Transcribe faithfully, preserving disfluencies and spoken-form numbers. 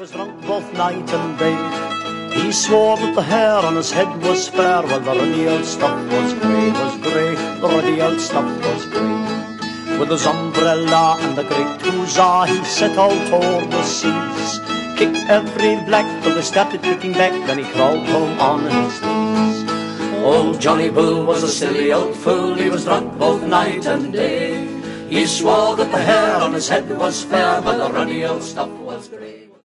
was drunk both night and day. He swore that the hair on his head was fair, while the ruddy old stuff was grey, was grey, the ruddy old stuff was grey. With his umbrella and a great huzzah, he set out o'er the seas, kicked every black till they started kicking back, then he crawled home on his knees. Old Johnny Bull was a silly old fool, he was drunk both night and day. He swore that the hair on his head was fair, but the ruddy old stuff was grey.